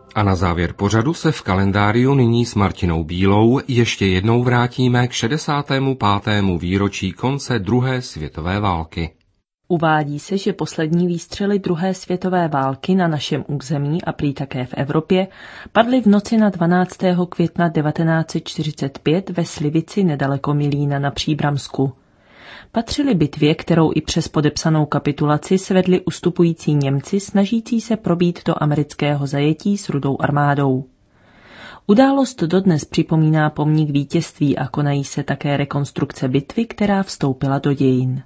A na závěr pořadu se v kalendáriu nyní s Martinou Bílou ještě jednou vrátíme k 65. výročí konce druhé světové války. Uvádí se, že poslední výstřely druhé světové války na našem území a prý také v Evropě padly v noci na 12. května 1945 ve Slivici nedaleko Milína na Příbramsku. Patřily bitvě, kterou i přes podepsanou kapitulaci svedli ustupující Němci snažící se probít do amerického zajetí s Rudou armádou. Událost dodnes připomíná pomník vítězství a konají se také rekonstrukce bitvy, která vstoupila do dějin.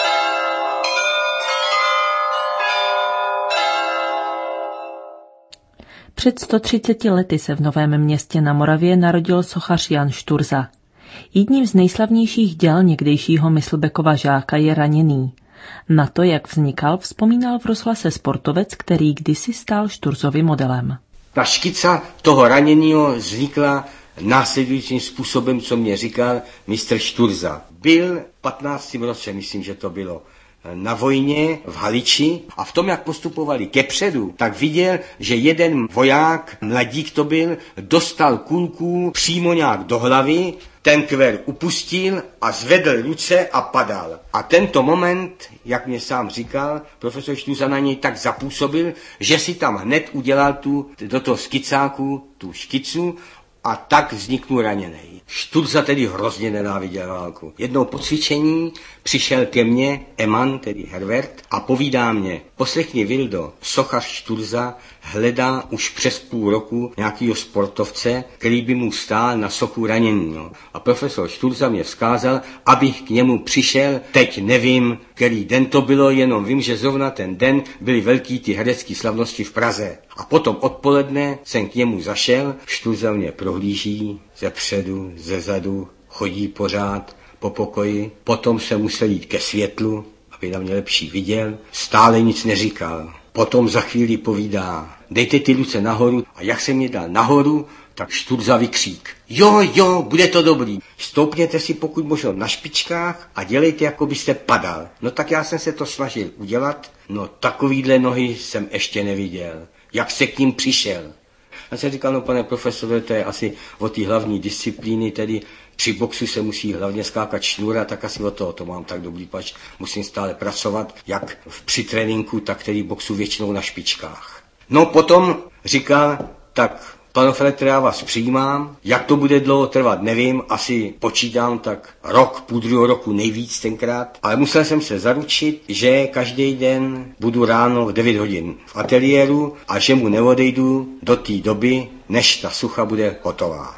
Před 130 lety se v Novém Městě na Moravě narodil sochař Jan Šturza. Jedním z nejslavnějších děl někdejšího Myslbekova žáka je Raněný. Na to, jak vznikal, vzpomínal v rozhlase sportovec, který kdysi stál Šturzovi modelem. Ta škica toho Raněnýho vznikla následujícím způsobem, co mě říkal mistr Šturza. Byl v 15. roce, myslím, že to bylo, na vojně v Haliči a v tom, jak postupovali kepředu, tak viděl, že jeden voják, mladík to byl, dostal kulku přímo nějak do hlavy, ten kver upustil a zvedl ruce a padal. A tento moment, jak mě sám říkal, profesor Šturza na něj tak zapůsobil, že si tam hned udělal do toho skicáku tu škicu a tak vzniknul Raněný. Šturza tedy hrozně nenáviděl válku. Jednou po cvičení přišel ke mně Eman, tedy Herbert, a povídá mě: poslechni, Vildo, sochař Šturza hledá už přes půl roku nějakýho sportovce, který by mu stál na sochu Raněnýho. A profesor Šturza mě vzkázal, abych k němu přišel, teď nevím, který den to bylo, jenom vím, že zrovna ten den byly velký ty herecké slavnosti v Praze. A potom odpoledne jsem k němu zašel, Šturza mě prohlíží ze předu, ze zadu, chodí pořád po pokoji, potom jsem musel jít ke světlu, aby na mě lepší viděl, stále nic neříkal. Potom za chvíli povídá: dejte ty ruce nahoru, a jak jsem je dal nahoru, tak Šturza vykřík: jo, bude to dobrý. Stoupněte si pokud možno na špičkách a dělejte, jako byste padal. No tak já jsem se to snažil udělat, no takovýhle nohy jsem ještě neviděl. Jak se k ním přišel? Já jsem říkal: no pane profesore, to je asi o té hlavní disciplíny, tedy při boxu se musí hlavně skákat šňůra, tak asi o toho to mám tak dobrý, pač musím stále pracovat, jak při tréninku, tak tedy boxu většinou na špičkách. No potom říkal: tak pane Feletre, já vás přijímám, jak to bude dlouho trvat, nevím, asi počítám tak rok, půl druhého roku nejvíc tenkrát, ale musel jsem se zaručit, že každý den budu ráno v 9 hodin v ateliéru a že mu neodejdu do té doby, než ta sucha bude hotová.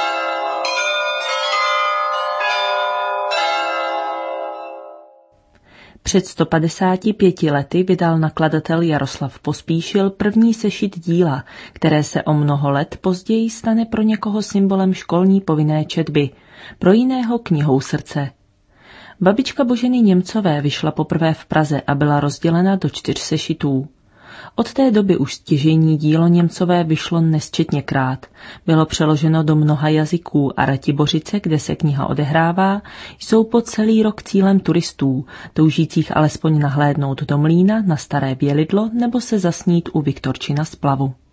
Před 155 lety vydal nakladatel Jaroslav Pospíšil první sešit díla, které se o mnoho let později stane pro někoho symbolem školní povinné četby, pro jiného knihou srdce. Babička Boženy Němcové vyšla poprvé v Praze a byla rozdělena do 4 sešitů. Od té doby už stěžejní dílo Němcové vyšlo nesčetněkrát. Bylo přeloženo do mnoha jazyků a Ratibořice, kde se kniha odehrává, jsou po celý rok cílem turistů, toužících alespoň nahlédnout do mlýna, na Staré Bělidlo nebo se zasnít u Viktorčina splavu.